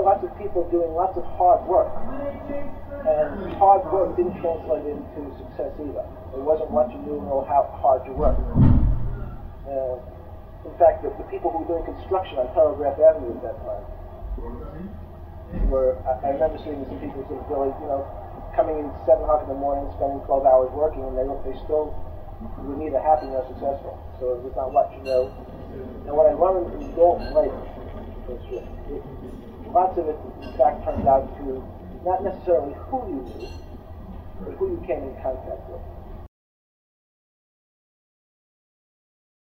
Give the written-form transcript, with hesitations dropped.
lots of people doing lots of hard work, and hard work didn't translate into success either. It wasn't what you knew or how hard you worked. In fact, the people who were doing construction on Telegraph Avenue at that time were, I remember seeing some people sort of really, coming in 7 o'clock in the morning, spending 12 hours working, and they still were neither happy nor successful. So it was not what you know. And what I learned in Dalton later, lots of it, in fact, turns out to not necessarily who you knew, but who you came in contact with.